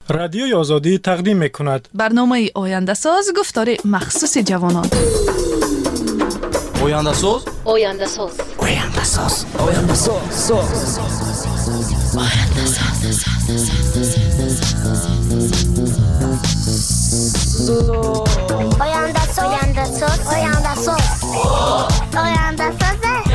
رادیوی آزادی تقدیم می‌کند برنامه آینده ساز گفتار مخصوص جوانان. آینده ساز آینده ساز آینده ساز آینده ساز آینده ساز آینده ساز آینده ساز آینده ساز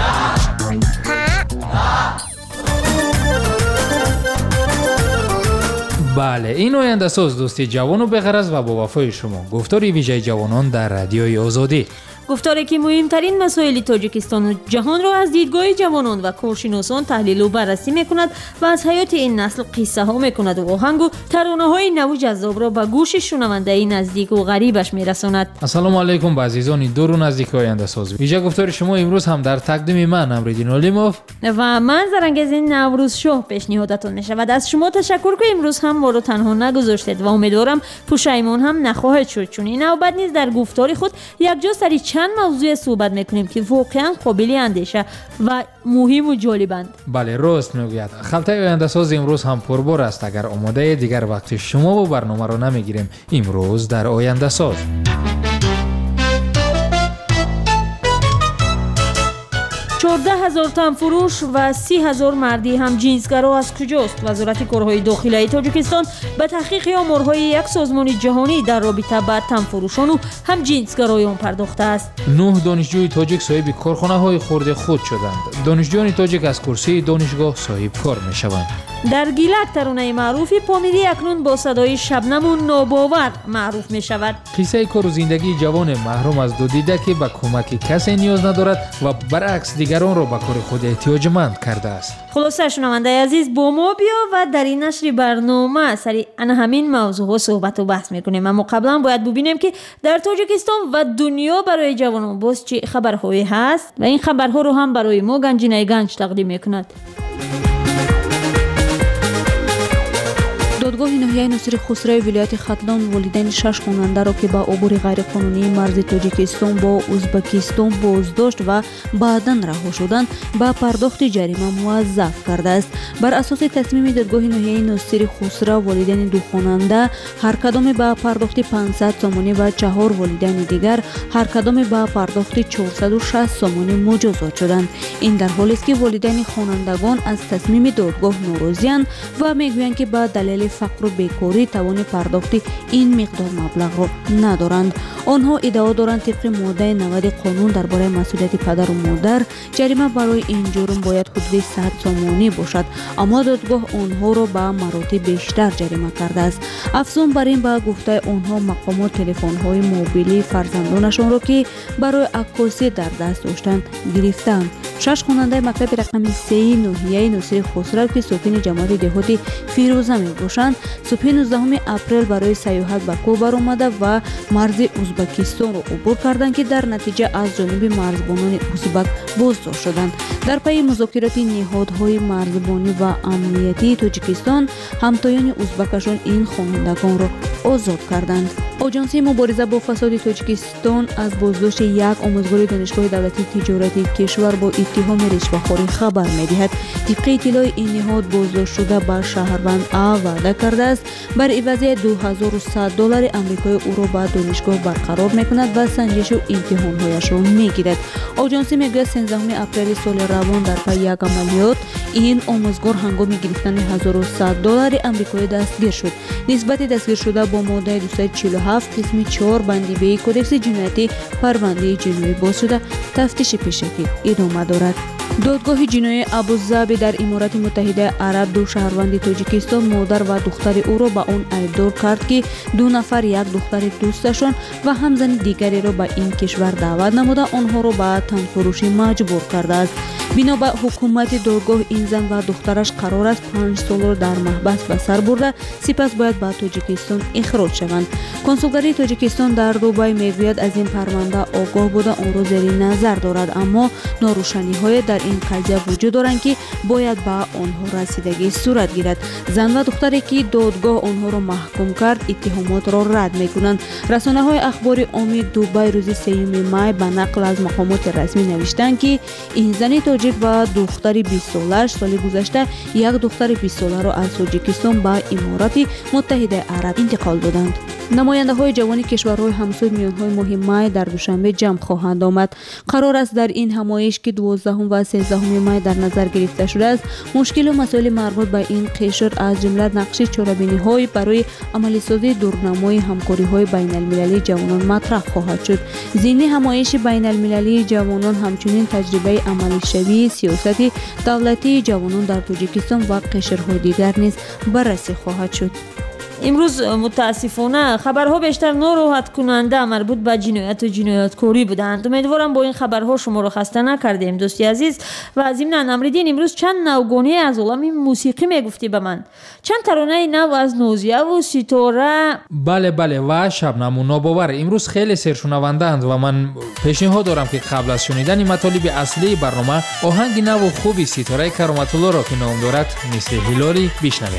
بله، این آینده ساز دوستی جوان و بغرض و با وفای شما. گفتاری ویژه جوانان در رادیوی آزادی. گفتاری که مهمترین مسائل تاجیکستان و جهان را از دیدگاه جوانان و کارشناسان تحلیل و بررسی میکند و از حیات این نسل قصه ها میکند و آهنگ و ترانه های نو و جذاب را به گوش شنونده نزدیک و غریبش میرساند. السلام علیکم به عزیزان دور و نزدیک آینده ساز. ویژه گفتار شما امروز هم در تقدیم من امریدین علیموف و من زرنگزین نوروز شاه پیشنهادتان میشود. از شما تشکر که امروز هم ما را تنها نگذاشتید و امیدوارم پشیمان هم نخواهید شد، چون این نوبت نیز در گفتار خود یکجا سری چند موضوع صحبت میکنیم که واقعا قابل اندیشه و مهم و جالبند. بله راست میگوید. خلطه آینده ساز امروز هم پربار است. اگر آماده دیگر وقت شما با برنامه رو نمیگیریم امروز در آینده ساز. 14,000 تن فروش و 30,000 مردی هم جنسگرا از کجاست؟ وزارت کارهای داخلی تاجیکستان به تحقیق آمارهای یک سازمان جهانی در رابطه با تن فروشان و هم جنسگرایان پرداخته است. 9 دانشجوی تاجیک صاحب کارخانه‌های خرد خود شدند. دانشجویان تاجیک از کرسی دانشگاه صاحب کار میشوند. در گیلک ترانه معروف پامیری اکنون با صدای شبنم و ناباور معروف می شود. قصه کار و زندگی جوان محروم از دو دیده که به کمک کسی نیاز ندارد و برعکس دیگران را به کار خود احتیاجمند کرده است. خلاصه شنونده عزیز با ما بیا و در این نشر برنامه سری همین موضوع صحبت و بحث میکنیم. اما قبلا باید ببینیم که در تاجیکستان و دنیا برای جوانان باز چه خبرهایی هست و این خبرها رو هم برای ما گنجینه گنج تقدیم میکند. دادگاه ناحیه ناصر خسرو ولایت ختلان والدین 6 خواننده را که با عبور غیرقانونی مرز تاجیکستان با ازبکستان بازداشت و بعداً رها شدند با پرداخت جریمه موظف کرده است. بر اساس تصمیم دادگاه ناحیه ناصر خسرو والدین دو خواننده هر کدام با پرداخت 500 سامانی و 4 والدین دیگر هر کدام با پرداخت 460 سامانی مجازات شدند. این در حالی است که والدین خوانندگان از تصمیم دادگاه ناراضی‌اند و میگویند که با دلیل فقر و بیکاری توان پرداخت این مقدار مبلغ را ندارند. آنها ادعا دارند طبق ماده 90 قانون درباره مسئولیت پدر و مادر جریمه برای این جرم باید حدود 100 سامانی باشد، اما دادگاه آنها را به مراتب بیشتر جریمه کرده است. افزون بر این به گفته آنها مقامات تلفن‌های موبیلی فرزندانشان را که برای عکاسی در دست داشتند گرفتند. 6 خواننده مکتب رقم 3 ناحیه ناصر خسرو که ساکن جماعت دهاتی فیروزه میباشند صبح 19 اپریل برای سیاحت به کوبا آمده و مرز ازبکستان را عبور کردند که در نتیجه از جانب مرزبانان ازبک بازداشت شدند. در پی مذاکرات نهادهای مرزبانی و امنیتی تاجیکستان همتایان ازبکشان این خوانندگان را آزاد کردند. آژانس مبارزه با فساد تاجیکستان از بازداشت یک آموزگار دانشگاه دولتی تجارتی کشور با اتهام رشوه‌خوری خبر می‌دهد. طبق اطلاع این نهاد بازداشت شده به شهروند وعده کرده است بر عوض $2100 آمریکایی او را به دانشگاه برقرار می‌کند و سنجش و امتحان‌هایش را می‌گیرد. آژانس میگوید 13 اپریل سال روان در پی یک عملیات این آموزگار هنگام گرفتن $1100 آمریکایی دستگیر شد. نسبت دستگیر شده با ماده 247 قسم 4 بندی به کدکس جنایتی پرونده جنایی باز شده تفتیش پیشکی ادامه دارد. دادگاه جنایی ابوظبی در امارات متحده عرب دو شهروند تاجیکستان مادر و دختر او را به آن ایبدار کرد که 2 نفر یک دختر دوستشان و همزن دیگری را به این کشور دعوت نموده آنها را به تنفروشی مجبور کرده است. بنا به حکومت دادگاه این زن و دخترش قرار است 5 سال را در محبس به سر برده سپس باید به تاجیکستان اخراج شوند. کنسولگری تاجیکستان در دبی میگوید از این پرونده آگاه بوده آن را زیر نظر دارد، اما ناروشنی‌های در این قضیه وجود دارند که باید به آنها رسیدگی صورت گیرد. زن و دختری که دادگاه آنها را محکوم کرد اتهامات را رد می‌کنند. رسانه‌های اخباری عامی دبی روز 3 می به نقل از مقامات رسمی نوشتند که این زن تاجیک مجید و دختر 20 سالش سال گذشته یک دختر 20 ساله را از تاجیکستان به امارات متحده عرب انتقال دادند. نماینده های جوان کشورهای همسایه میانهای ماه می در دوشنبه جمع خواهند آمد. قرار است در این همایش که 12 و 13 می در نظر گرفته شده است مشکل و مسائل مربوط به این قشر از جمله نقش چاره‌بینی های برای عملی سازی دورنمای همکاری های بین المللی جوانان مطرح خواهد شد. ضمن همایش بین المللی جوانان همچنین تجربه عملی شوی سیاست دولتی جوانان در تاجیکستان و قشرهای دیگر نیز بررسی خواهد شد. امروز متاسفانه خبرها بیشتر ناراحت کننده مربوط به جنایت و جنایتکاری بودند. امیدوارم با این خبرها شما را خسته نکردیم دوستی عزیز. و ضمن امریدین امروز چند نوگانی از عالم موسیقی میگفتی به من. چند ترانه نو از نازیه و ستاره. بله و شبنم و ناباور امروز خیلی سرشنوندند و من پیشنهاد دارم که قبل از شنیدن مطالب اصلی برنامه آهنگ نو و خوبی ستاره کرامت الله را که نام دارد مثل هلالی بشنویم.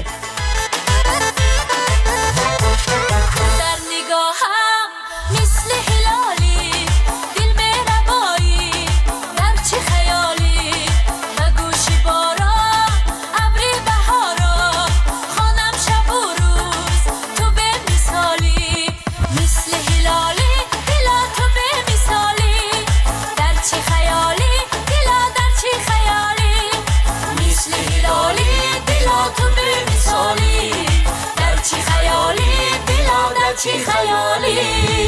چی خیالی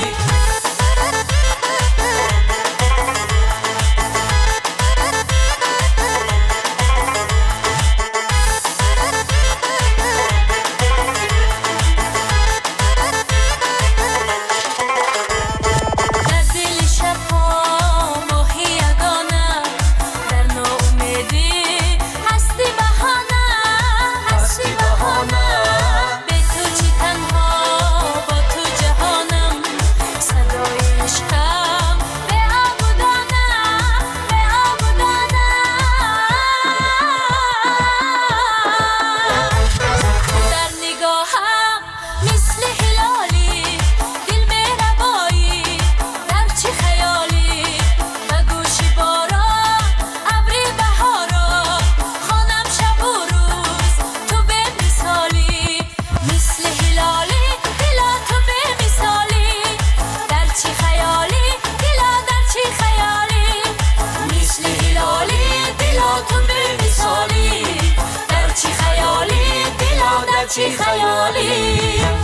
چی خیالی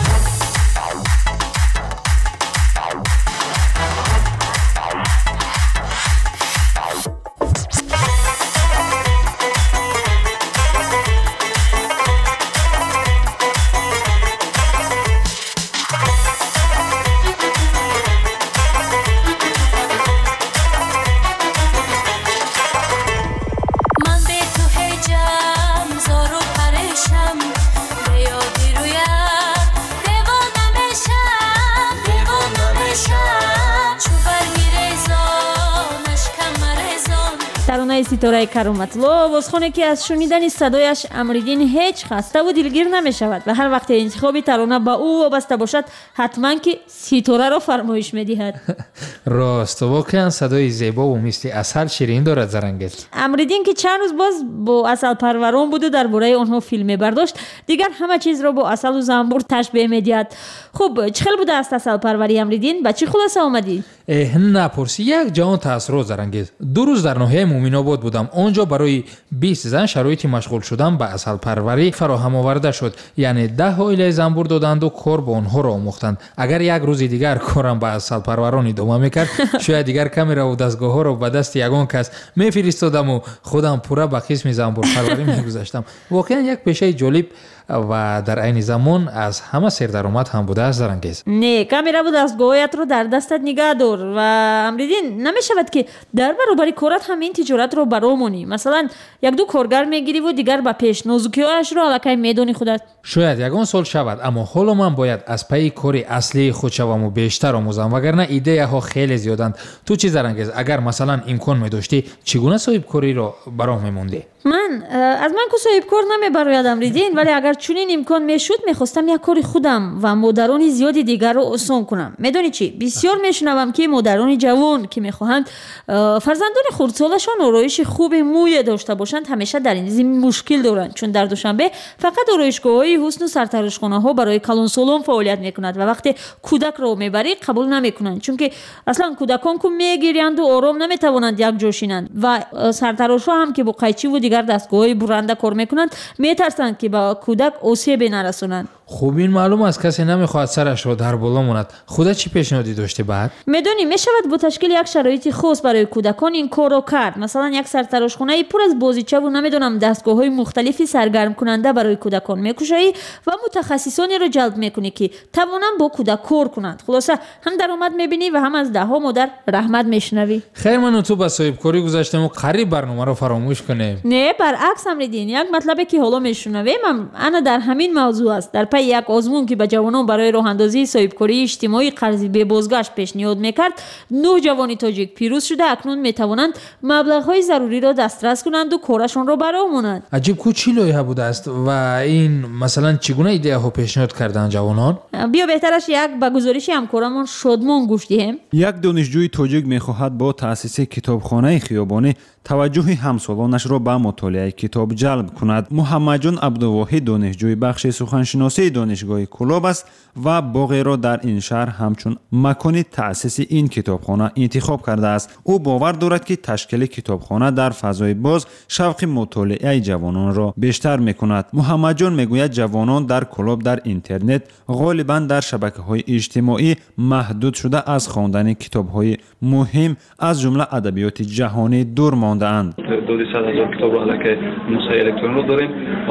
ترانه ستاره کرامت الله آوازخوانی که از شنیدن صدایش امریدین هیچ خسته و دلگیر نمی شود و هر وقت انتخاب ترانه با او وابسته باشد حتما که ستاره را فرمایش می دهد. راست واقعا صدای زیبا و مثل عسل شیرین دارد زرنگز. امریدین که چند روز باز با عسل پروران بود و درباره آنها فیلم برداشت دیگر همه چیز را با عسل و زنبور تشبیه می دهد. خب چه خیلی بوده است عسل پروری امریدین؟ با چه خلاصه آمدی؟ نپرسی یک جهان تاثیرات زرنگز. 2 روز در ناحیه مومن‌آباد بودم. آنجا برای 20 زن شرایط مشغول شدن به عسل پروری فراهم آورده شد. یعنی 10 عائله زنبور دادند و کار با آنها را آموختند. اگر یک روز دیگر کارم با عسل پروران ادامه میکرد شاید دیگر کامرا و دستگاه‌ها را به دست یگان کس میفرستادم و خودم پورا به قسم زنبور پروری میگذاشتم. واقعا یک پیشه جالب و در عین زمان از همه سردرآمد هم بوده است زرنگز. نه کامرا و دستگاهایت رو در دستت نگاه دار و امریدین نمیشود که در برابر کارت همین تجارت رو برامونی. مثلا 1-2 کارگر میگیری و دیگر با پیش نازکی‌هاش رو الکی میدونی خودت. شاید یگان سال شود اما حالا من باید از پی کاری اصلی خود شوم و بیشتر آموزم وگرنه ایده ها خیلی زیادند. تو چی زرنگز اگر مثلا امکان می داشتی چگونه صاحب کاری رو برام میموندی؟ من از من که صاحب کار نمیبرایم ریدین، ولی اگر چنین امکان میشد میخواستم یک کاری خودم و مادران زیادی دیگر رو آسان کنم. میدونی چی؟ بسیار میشنوم که مادران جوان که میخواهند فرزندان خردسالشان آرایش خوب موی داشته باشند همیشه در این زمین مشکل دارند، چون در دوشنبه فقط آرایشگاه‌های حسن و سرتراشخانه‌ها برای کلانسالان فعالیت میکنند و وقتی کودک رو میبری قبول نمیکنند، چون که اصلا کودکان که میگیرند و آرام نمیتوانند یک جا شینند و سرتراشها هم که با قیچی و دیگر دستگاه‌های برنده کار میکنند میترسند که با کودک آسیب نرسونند. خوب این معلوم است کسی نمیخواد سرش رو در بالا ماند. خودت چی پیشنهادی داشته بعد؟ میدونی میشود با تشکیل یک شرایط خاص برای کودکان این کارو کرد. مثلا یک سرتراشخانه پر از بازیچه و نمیدونم دستگاه‌های مختلفی سرگرم کننده برای کودکان میکشی و متخصصانی رو جلب میکنی که توانند با کودک کار کنند. خلاصه هم درآمد میبینی و هم از دهها مادر رحمت میشنوی. خیر من و تو با صاحب کاری گذاشتیم و قریب برنامه رو فراموش کنیم. نه برعکس امریدین، یک مطلبی که حالا میشنویم انا در همین موضوع است. در پی یک آزمون که به جوانان برای راه اندازی صاحبکاری اجتماعی قرضی به بازگشت پیشنهاد میکرد 9 جوان تاجیک پیروز شده اکنون میتوانند مبلغ‌های ضروری را دسترس کنند و کارشان را برآورند. عجیب کو چی لایحه بوده است و این مثلا چگونه ایده ها پیشنهاد کردن جوانان؟ بیا بهترش یک به گزارش همکارمان شادمان گوش دهیم. یک دانشجوی تاجیک میخواهد با تأسیس کتابخانه خیابانی توجه همسالانش را به مطالعه کتاب جلب کند. محمدجان عبدالواحد دانشجوی بخش سخنشناسی دانشگاه کلاب است و باغی را در این شهر همچون مکان تأسیس این کتابخانه انتخاب کرده است. او باور دارد که تشکیل کتابخانه در فضای باز شوق مطالعه جوانان را بیشتر میکند. محمدجان میگوید جوانان در کلاب در اینترنت غالبا در شبکه‌های اجتماعی محدود شده از خواندن کتاب‌های مهم از جمله ادبیات جهانی دور مانده‌اند. 200,000 کتاب را علیه نسخه الکترونی را داریم و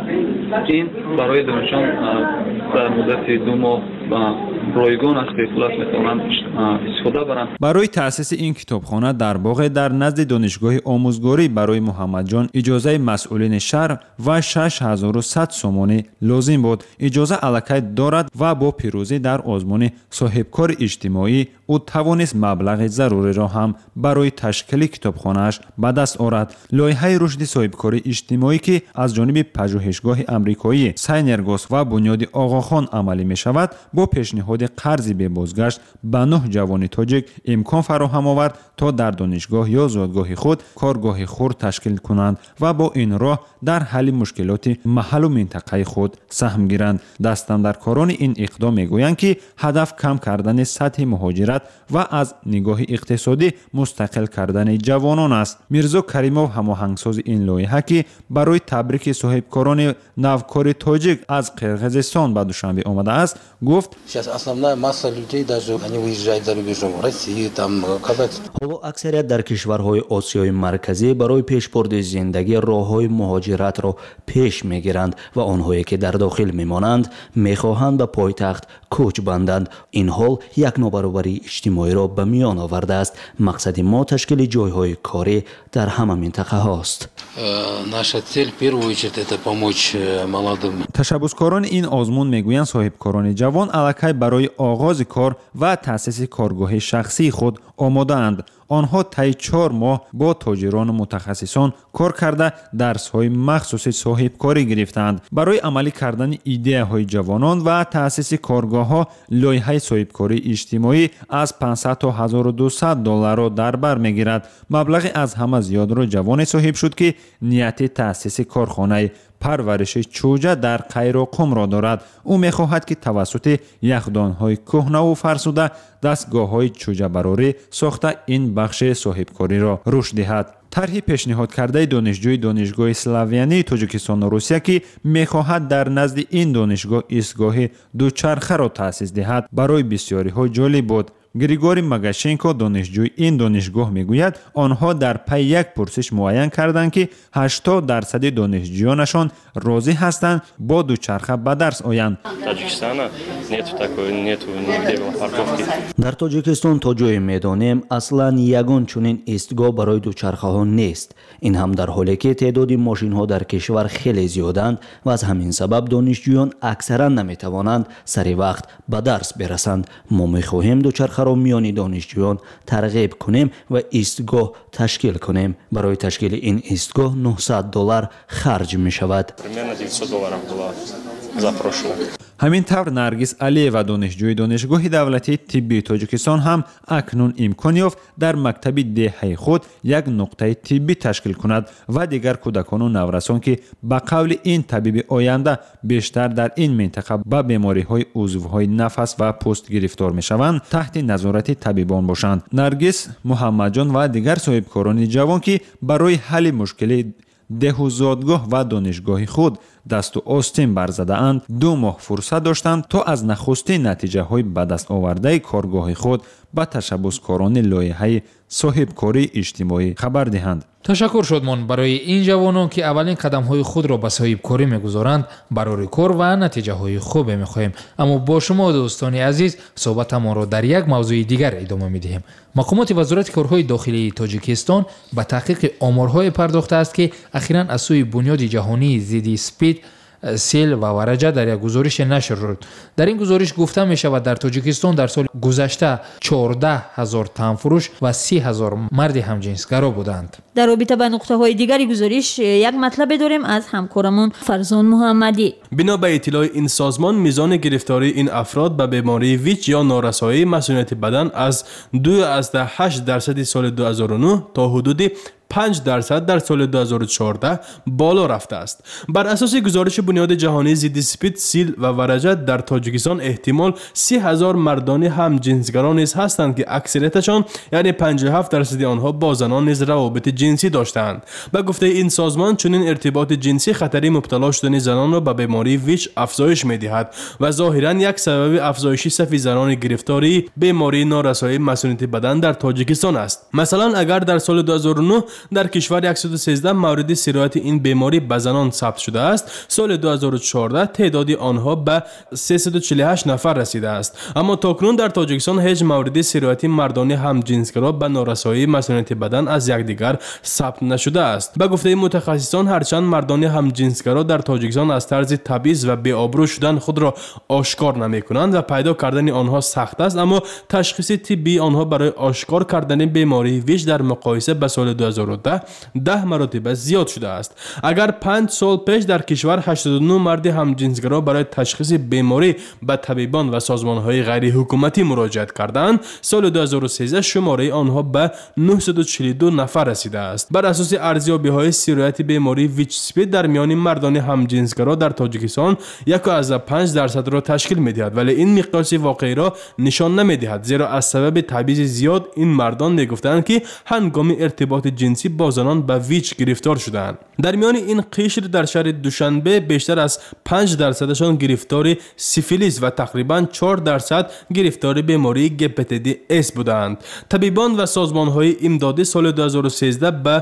این برای دانشجویان در مدت 2 ماه رایگان است که خلاص میتوانند استفاده برند. برای تأسیس این کتابخانه در باغ در نزد دانشگاه آموزگاری برای محمدجان اجازه مسئولین شهر و 6100 سومانی لازم بود. اجازه الکی دارد و با پیروزی در آزمون صاحبکار اجتماعی او توانست مبلغ ضروری را هم برای تشکیل کتابخانه‌اش به دست آورد. لایحه رشد صاحبکاری اجتماعی که از جانب پژوهشگاه آمریکایی ساینرگوس و بنیاد آقاخان عملی می شود با پیشنهاد قرضی به بازگشت به 9 جوان تاجیک امکان فراهم آورد تا در دانشگاه یا زادگاه خود کارگاه خرد تشکیل کنند و با این راه در حل مشکلات محل و منطقه خود سهم گیرند. دستاندرکاران این اقدام میگویند که هدف کم کردن سطح مهاجرت و از نگاه اقتصادی مستقل کردن جوانان است. میرزا کریموف هماهنگساز این لایحه که برای تبریک صاحبکاران نوکار تاجیک از قرقیزستان به دوشنبه آمده است گفت حالا اکثریت در کشورهای آسیای مرکزی برای پیشبرد زندگی راههای مهاجرت را پیش میگیرند و آنهایی که در داخل میمانند میخواهند به پایتخت کوچ بندند. این حال یک نابرابری اجتماعی را به میان آورده است. مقصد ما تشکیل جایهای کاری در همه منطقه هاست. تشبثکاران این آزمون میگویند صاحبکاران جوان الکی برای آغاز کار و تأسیس کارگاه شخصی خود آماده اند. آنها طی 4 ماه با تاجران و متخصصان کار کرده درس‌های مخصوص صاحبکاری گرفتند. برای عملی کردن ایده‌های جوانان و تأسیس کارگاه‌ها لایحه صاحبکاری اجتماعی از 500 تا 1200 دلار را در بر می‌گیرد. مبلغ از همه زیاد را جوان صاحب شد که نیت تأسیس کارخانه پرورش چوجه در قیراقم را دارد. او می‌خواهد که توسط یخدان‌های کهنه و فرسوده دستگاه‌های چوجه براری ساخته این بخش صاحبکاری را رشد دهد. طرح پیشنهاد کرده دانشجوی دانشگاه اسلاویانی تاجیکستان و روسیه که می‌خواهد در نزد این دانشگاه ایستگاه دوچرخه را تأسیس دهد برای بسیاری‌ها جالب بود. گریگوری مگاشنکو دانشجوی این دانشگاه میگوید آنها در پی یک پرسش معین کردند که 80% دانشجویانشان راضی هستند با دوچرخه به درس آیند. در تاجیکستان تا جای میدانیم اصلا یگان چنین ایستگاه برای دوچرخه ها نیست. این هم در حالی که تعداد ماشین ها در کشور خیلی زیادند و از همین سبب دانشجویان اکثرا نمیتوانند سری وقت به درس برسند. ما میخواهیم دوچرخه چرخه را میان دانشجویان ترغیب کنیم و ایستگاه تشکیل کنیم. برای تشکیل این ایستگاه $900 خرج می شود. همین طور نرگس علیوا دانشجوی دانشگاه دولتی طبی تاجیکستان هم اکنون امکان یافت در مکتب دهه خود یک نقطه طبی تشکیل کند و دیگر کودکان و نورسان که به قول این طبیب آینده بیشتر در این منطقه با بیماری‌های عضوهای نفس و پوست گرفتار می‌شوند تحت نظارت طبیبان باشند. نرگس محمدجان و دیگر صاحبکاران جوان که برای حل مشکل دهو زادگاه و دانشگاه خود دست و آستین برزده اند 2 ماه فرصت داشتند تا از نخستین نتیجه های به دست آورده کارگاه خود به تشبسکاران لایحه صاحبکاری اجتماعی خبر دهند. تشکر شدمان برای این جوانان که اولین قدم های خود را به صاحبکاری میگذارند. برای کار و نتیجه های خوب میخواهیم. اما با شما دوستان عزیز صحبت ما را در یک موضوع دیگر ادامه میدهیم. مقامات وزارت کارهای داخلی تاجیکستان به تحقیق آمارهای پرداخته است که اخیراً از سوی بنیاد جهانی ضد اسپید، سیل و ورجه در یک گزارش نشر شد. در این گزارش گفته می شود در تاجیکستان در سال گذشته 14,000 تنفروش و 30,000 مرد همجنسگرا بودند. در رابطه با نقطه های دیگری گزارش یک مطلب داریم از همکارمون فرزان محمدی. بنا به اطلاع این سازمان میزان گرفتاری این افراد به بیماری ویچ یا نارسایی مسئولیت بدن از 2.8% سال 2009 تا حدود 5% در سال 2014 بالا رفته است. بر اساس گزارش بنیاد جهانی ضد اسپید، سیل و ورجه در تاجیکستان احتمال 30,000 مردان همجنسگرا نیز هستند که اکثریتشان یعنی 57% آنها با زنان نیز روابط جنسی داشتند. به گفته این سازمان چنین ارتباط جنسی خطر مبتلا شدن زنان را به بیماری ویچ افزایش می‌دهد و ظاهراً یک سبب افزایش صف زنان گرفتاری بیماری نارسایی مسئولیت بدن در تاجیکستان است. مثلا اگر در سال 2009 در کشور 113 مورد سرایت این بیماری به زنان ثبت شده است، سال 2014 تعداد آنها به 348 نفر رسیده است. اما تاکنون در تاجیکستان هیچ مورد سرایت مردان همجنسگرا به نارسایی مسئولیت بدن از یکدیگر ثبت نشده است. به گفته متخصصان هرچند مردان همجنسگرا در تاجیکستان از طرز تبعیض و بی‌آبرو شدن خود را آشکار نمی‌کنند و پیدا کردن آنها سخت است، اما تشخیص طبی آنها برای آشکار کردن بیماری ویچ در مقایسه با سال 2010 مراتب زیاد شده است. اگر 5 سال پیش در کشور 89 مرد همجنسگرا برای تشخیص بیماری به طبیبان و سازمان‌های غیر حکومتی مراجعت کردند، سال 2013 شماره آنها به 942 نفر رسیده است. بر اساس ارزیابی‌های سرایت بیماری ویچ اسپید در میان مردان همجنسگرا در تاجیکستان 1.5% را تشکیل می‌دهد، ولی این مقیاس واقعی را نشان نمی‌دهد، زیرا از سبب تبعیض زیاد این مردان می‌گفتند که هنگام ارتباط جنسی با زنان به ویچ گرفتار شدند. در میان این قشر در شهر دوشنبه بیشتر از 5% گرفتار سیفیلیس و تقریباً 4% گرفتار بیماری هپاتیت اس بودند. طبیبان و سازمان‌های امدادی سال 2013 به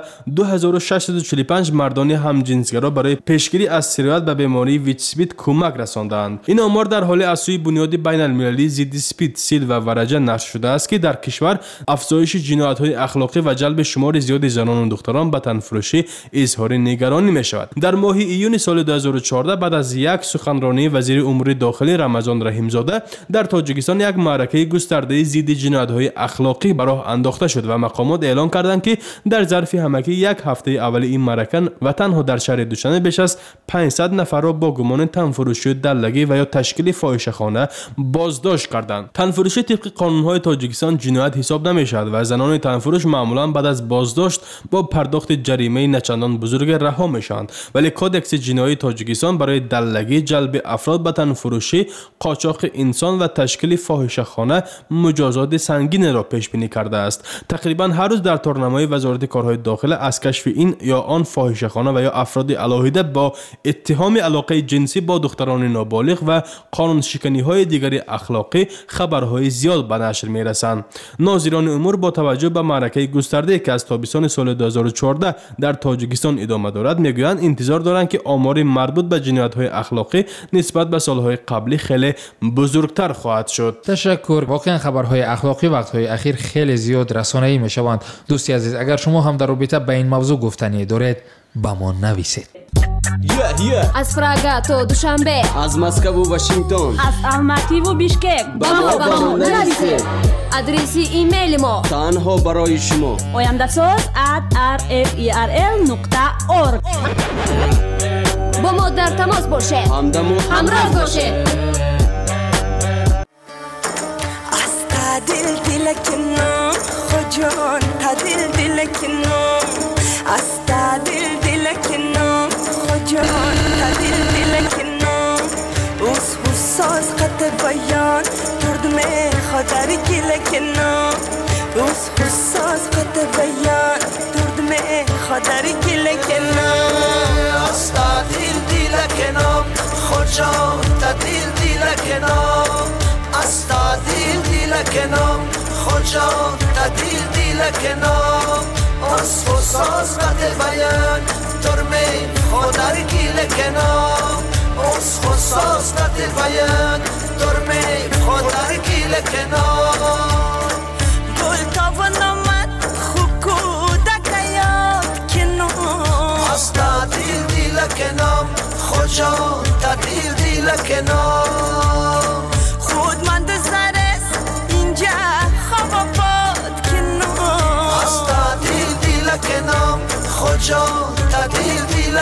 2645 مردان همجنسگرا برای پیشگیری از سرایت به بیماری ویچ اسپید کمک رساندند. این آمار در حال از سوی بنیاد بین‌المللی ضد اسپید، سیل و ورجه نشر شده است که در کشور افزایش جنایت‌های اخلاقی و جلب شمار زیاد زنان و دختران به تنفروشی اظهار نگرانی می شود. در ماه ایون سال 2014 بعد از یک سخنرانی وزیر امور داخلی رمضان رحیمزاده در تاجیکستان یک معرکه گسترده ضد جنایت‌های اخلاقی به راه انداخته شد و مقامات اعلام کردند که در ظرف همکی یک هفته اول این معرکه و تنها در شهر دوشنبه بیش از 500 نفر را با گمان تنفروشی، دلگی و یا تشکیل فاحشه‌خانه بازداشت کردند. تنفروشی طبق قانون‌های تاجیکستان جنایت حساب نمی‌شود و زنان تنفروش معمولاً بعد از بازداشت با پرداخت جریمه نچندان بزرگ رها میشوند، ولی کودکس جنایی تاجیکستان برای دلگی، جلب افراد به تنفروشی، قاچاق انسان و تشکیل فاحشه‌خانه مجازات سنگین را پیش بینی کرده است. تقریبا هر روز در تورنمای وزارت کارهای داخله از کشف این یا آن فاحشه‌خانه و یا افراد علاهیده با اتهام علاقه جنسی با دختران نابالغ و قانون شکنی‌های دیگر اخلاقی خبرهای زیاد به نشر می‌رسند. ناظران امور با توجه به معرکه گسترده که از تابستان سال 2014 در تاجیکستان ادامه دارد میگویند انتظار دارند که آمار مربوط به جنایت‌های اخلاقی نسبت به سال‌های قبلی خیلی بزرگتر خواهد شد. تشکر. واقعا خبرهای اخلاقی وقت‌های اخیر خیلی زیاد رسانه‌ای میشوند. دوستی عزیز، اگر شما هم در رابطه با این موضوع گفتنی دارید با ما نویسید. از پراگا تا دوشنبه، از مسکو و واشنگتن، از الماتی و بیشکک با ما نویسید. آدرس ایمیل ما تنها برای شما oyandasooz@rferl.org. با ما در تماس باشه، همراه باشه. دل دلکنم خجان دل دلکنم است دل دلکنم خجان دل دلکنم اوس حساس قط بیان درد می خاطر گلکنم اوس حساس قط بیان درد می خاطر گلکنم است دل دلکنم خجان دل دلکنم است دل کنم خجان دل کنم از حساس قد بیان ترمه خودر گیل کنم از حساس قد بیان ترمه خودر گیل کنم گل تاون آمد خوب کودک یاد کنم از دل کنم خجان دل کنم خود من دزرس اینجا خواب باد کنم از دل کنم خجان دل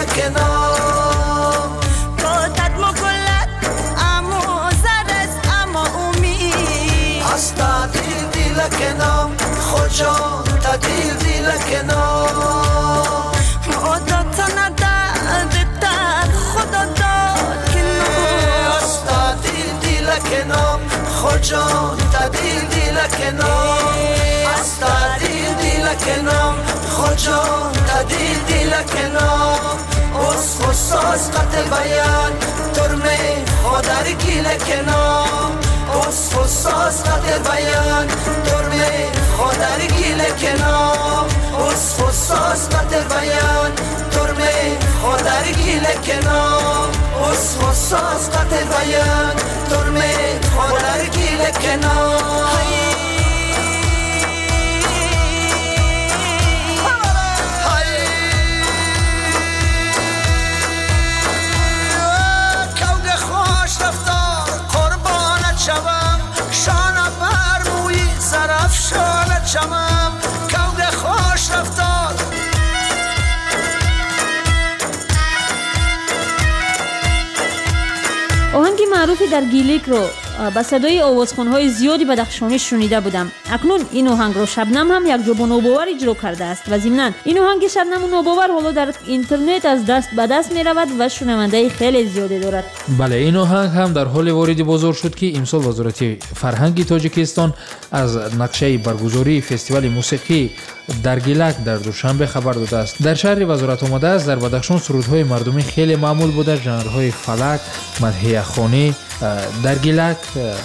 کنم بادت مگلت اما زرس اما امید از دل کنم خجان دل کنم مادت نداد در خدا داد کنم از دل کنم خجان دل کنم از دل کنم خجان دل کنم از حساس قط بیان ترمه خودر گیل کنم از حساس قط بیان ترمه خودر گیل کنم از حساس قط بیان ترمه خودر گیل کنم از حساس قط بیان ترمه خودر گیل کنم آهنگ معروفی در گیلیک رو با صدای آوازخوان‌های زیادی بدخشانی شنیده بودم. اکنون این آهنگ رو شبنم هم یک جا با نوباور اجرا کرده است و ضمناً این آهنگ شبنم و نوباور حالا در اینترنت از دست به دست می رود و شنونده خیلی زیادی دارد. بله، این آهنگ هم در حال واردی بزرگ شد که امسال وزارت فرهنگ تاجیکستان از نقشه برگزاری فستیوال موسیقی در گیلک در دوشنبه خبر داده است. در شهر وزارت آمده است در بدخشان سرودهای مردمی خیلی معمول بوده. ژانرهای فلک، مدحیه خوانی، در گیلک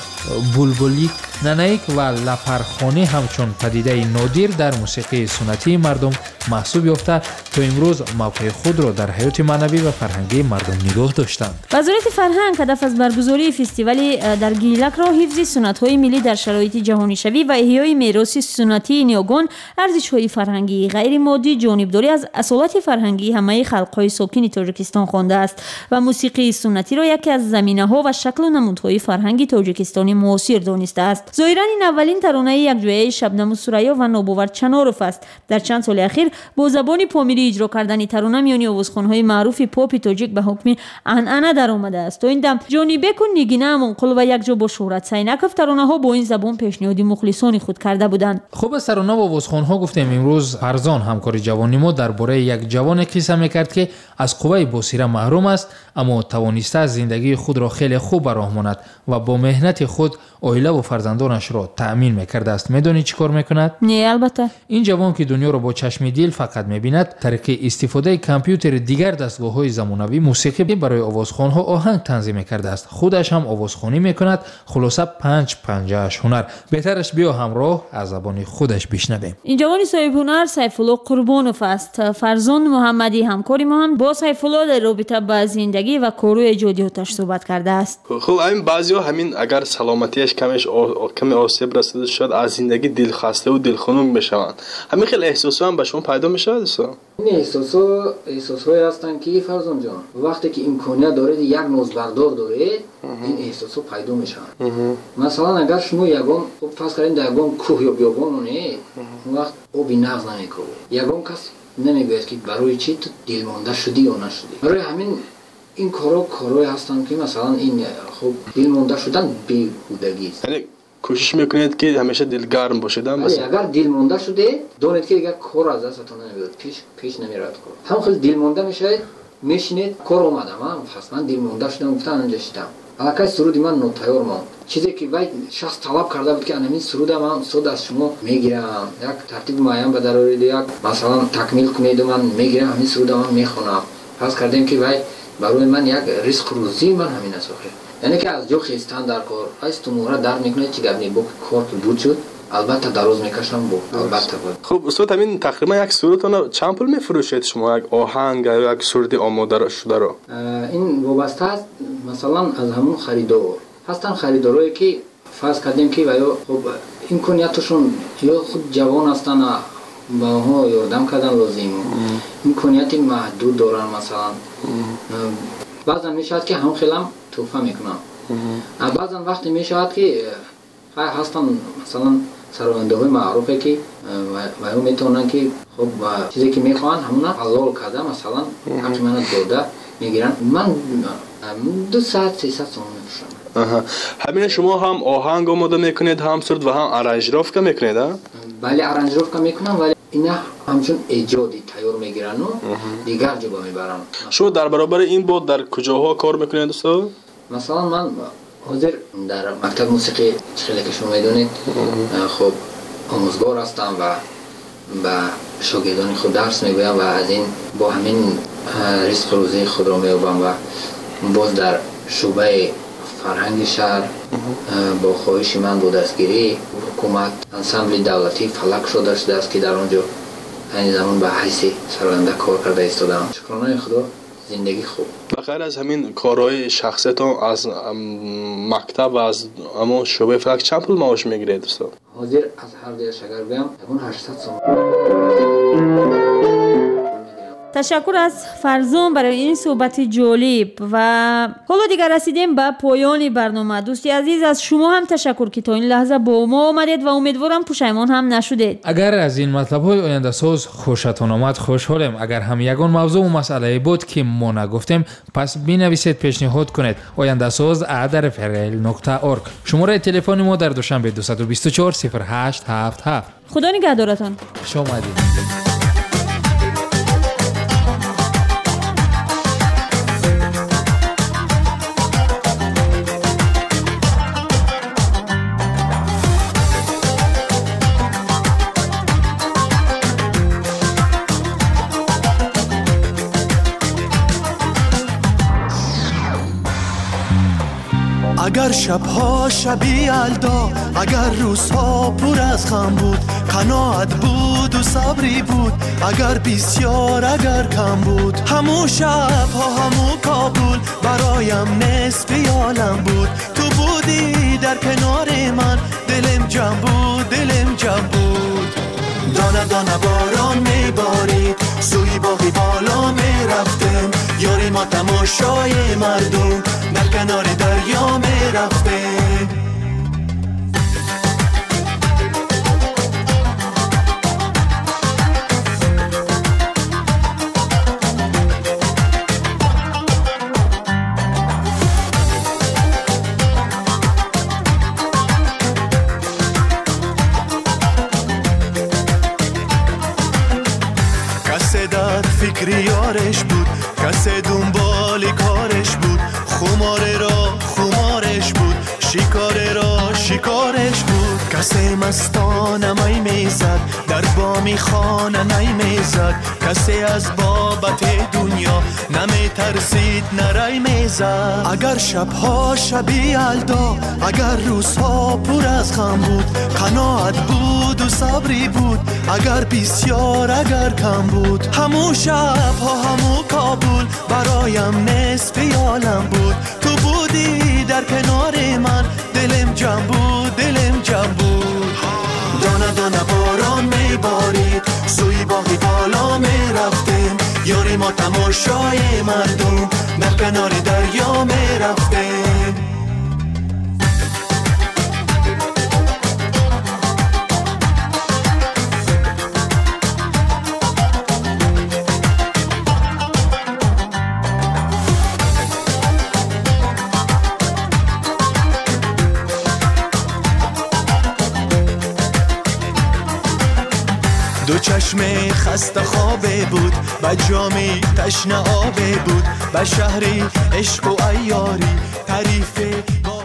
بولبولیک، ننایک و لپرخوانی همچون پدیده نادر در موسیقی سنتی مردم محسوب یافته تا امروز موقع خود را در حیات معنوی و فرهنگی مردم نگاه داشتند. وزارت فرهنگ هدف از برگزاری فستیوال در گیلک را حفظ سنت‌های ملی در شرایط جهانی شوی و احیای میراث سنتی نیاگان، ارزش‌های فرهنگی غیر مادی، جانبداری از اصالت فرهنگی همه خلق‌های ساکن تاجیکستان خوانده است و موسیقی سنتی را یکی از زمینه‌ها و شکل و نمودهای فرهنگی تاجیکستانی معاصر دانسته است. ظاهراً این اولین ترانه یکجایی شبنم و سریا و نوباور چناروف است. در چند سال اخیر با زبان پامیری اجرا کردن ترانه میانی آوازخوان‌های معروف پاپ تاجیک به حکم عنعنه در آمده است. تا این دم جانی بک و نگینه منقل و یکجا با شهرت سینکف ترانه‌ها با این زبان پیشنهادی مخلصان خود کرده بودند. خب از ترانه و آوازخوان‌ها گفتیم. امروز فرزان همکار جوانی ما درباره یک جوان قصه می‌کرد که از قوه بصیره محروم است اما توانسته از زندگی خود را خیلی خوب راه ماند و با مهنت خود عائله و فرزندانش را تأمین می‌کرده است. می‌دانی چی کار می‌کند؟ نه البته. این جوان که دنیا را با چشم دل فقط می‌بیند، طریق استفاده کامپیوتر دیگر دستگاه‌های زمانوی موسیقی برای آوازخوان‌ها آهنگ تنظیم می‌کرده است. خودش هم آوازخوانی می‌کند. خلاصه 5 هنر. بهترش بیا همراه از زبان خودش بشنویم. این جوان صاحب هنر سیف‌الله قربانوف است. فرزان محمدی همکاری ما هم با سیف‌الله در رابطه با زندگی و کارهای ایجادیاتش صحبت کرده است. خب همین بعضیا همین اگر سلام سلامتیش کمی آسیب رسیده شد، از زندگی دلخسته و دلخنک بشوند. همین خیلی احساسا هم به شما پیدا میشه دوستان؟ این احساسایی هستن که فرزان جان وقتی که امکانیت دارید یک نوزبردار دارید این احساسا پیدا میشن. مثلا اگر شما یگان فرض کنید در یگان کوه یا بیابان نه وقت آبی نغز نمیکنه، یگان کس نمیگوید که برای چی تو دلمانده شدی یا نشدی. برای همین این کارهای هستن که مثلا این خب دلمانده شدن بیهودگی است. یعنی کوشش میکنید که همیشه دلگرم باشید. اگر دلمانده شده دانید که دیگه کار از دستتون نمیاد، پیش نمیرد کار. هم خیلی دلمانده میشید، میشینید کار اومدم من دلمانده شدم گفتم اونجا شدم. الکی سرودی من نوتیار ماند. چیزی که وای شخص طلب کرده بود که همین سرود من سود از شما میگیرم، یک ترتیب معین به درارید، یک مثلا تکمیل کنید و من میگیرم همین سرود من میخونم. فرض کردیم که وای برای من یک رزق روزی من همین است. یعنی که از جو خیستن در کار از تو مورد در میکنه چی گبنی بو کار که بود شد البته دراز میکشم بود البته بود. خب استاد همین تقریبا یک سرودتون چند پول میفروشید شما؟ یک آهنگ یا یک سرود آماده شده رو؟ این وابسته است مثلا از همون خریدار هستن، خریدارایی که فرض کردیم که یا خب امکانیتشون یا خود جوان هستن با ها یادم کردن لازم امکانیت محدود دارن، مثلا بعضا میشود که هم خیلی توفه میکنن، بعضا وقتی میشود که هستن مثلا سرونده های معروفه که و هم میتونن که خب چیزی که میخوان همون حلال کرده مثلا هرچی من داده میگیرن. من 2 ساعت 300 تومان میفروشم. همین شما هم آهنگ آماده میکنید هم سرود و هم ارنجرافت میکنید؟ بله ارنجرافت میکنم ولی اینا همچون ایجادی تیار میگیرن و دیگر جا میبرن. شما در برابر این بود در کجاها کار میکنید دوستا؟ مثلا من حاضر در مکتب موسیقی خیلی که شما میدونید خب آموزگار هستم و به شاگردان خود درس میگویم و از این با همین رزق روزی خود را مییابم و باز در شعبه فرهنگ شهر با خواهش من با دستگیری حکومت انسامبل دولتی فلک شده است که در آنجا این زمان به حیث سرآینده کار کرده ایستادم. شکرانه خدا زندگی خوب. بخیر از همین کارهای شخصیتون از مکتب و از اما شعبه فلک چند پول معاش میگیرید دوستان؟ حاضر از هر دیگه شگر بگم 800 تومان. تشکر از فرزان برای این صحبت جالب. و حالا دیگر رسیدیم به پایان برنامه. دوستی عزیز از شما هم تشکر که تا این لحظه با ما آمدید و امیدوارم پشیمان هم نشدید. اگر از این مطلب های آینده ساز خوشتون آمد خوشحالیم. اگر هم یگان موضوع و مسئله بود که ما نگفتیم پس بنویسید، پیشنهاد کنید. آینده ساز @rfrl.org. شماره تلفن ما در دوشنبه 224 0877. خدا نگهدارتان. خوش آمدید. اگر شبها شبی الدا، اگر روزها پر از غم بود، قناعت بود و صبری بود، اگر بسیار اگر کم بود، همو شبها همو کابل برایم نصف عالم بود. تو بودی در کنار من، دلم جمع بود، دلم جمع بود. دانه دانه باران میبارید، سوی باغی بالا میرفتم، یاری ما تماشای مردم در کنار دریا میرفتم. کسی در فکر یارش بود، کسی دنبال کارش بود، خماره را خمارش بود، شکاره را شکارش بود. کسی مستانه می میزد، در بامی خانه نی میزد، کسی از بابت دنیا نمی ترسید نرای میزد. اگر شبها شبی الدا، اگر روزها پر از غم بود، قناعت بود و صبری بود، اگر بسیار اگر کم بود، همو شبها همو کابل برایم نصف عالم بود. تو بودی در کنار من، دلم تماشای مردم در کنار دریا می رفتیم. دو چشم خسته خوابه بود، به جامی تشنه آبه بود، به شهری عشق و عیاری تعریف